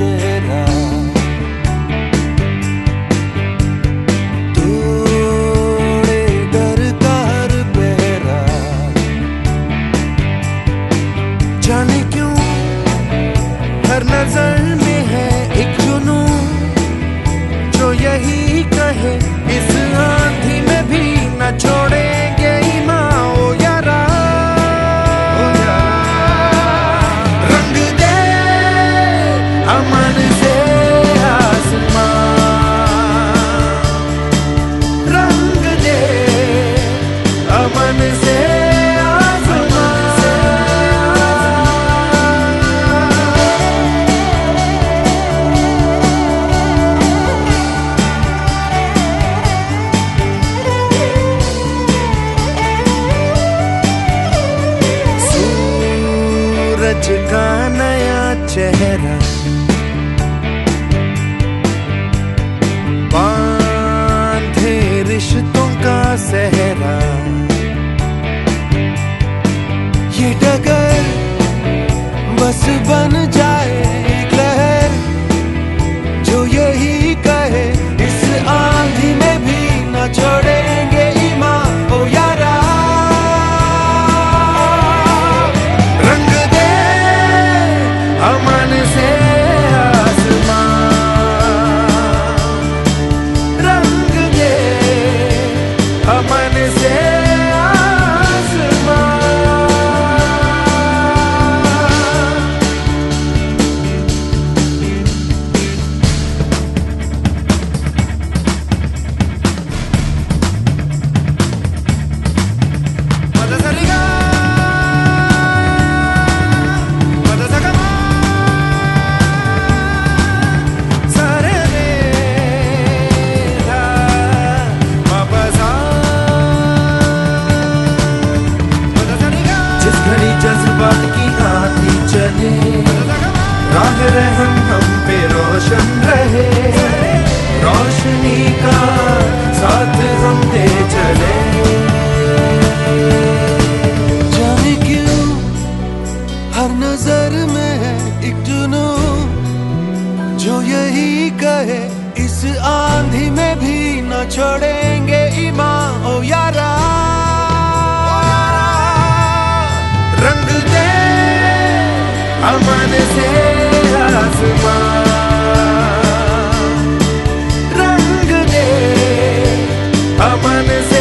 चेहरा, तोड़े डर का हर पहरा। जाने क्यों हर नजर में है एक जुनून, जो यही कहे इस आंधी में भी न छोड़ेंगे ईमान। ओ यारा, ओ यारा, रंग दे अमन से आसमां, रंग दे अमन से सूरज का नया चेहरा, बांधे रिश्तों का सहरा। ये डगर बस बन जाए एक लहर, जो यही कहे इस आंधी में भी न छोड़ेंगे ईमान। ओ यारा, अमन से आसमां, रंग दे अमन से आसमां। जज्बात की आती चले, राह रहम हम पे रोशन रहे, रोशनी का साथ हम दे चले। जाने क्यों हर नजर में है एक जुनून, जो यही कहे इस आंधी में भी न छोड़ेंगे ईमान। ओ यारा, रंग दे अमन से आसमां, रंग दे अमन से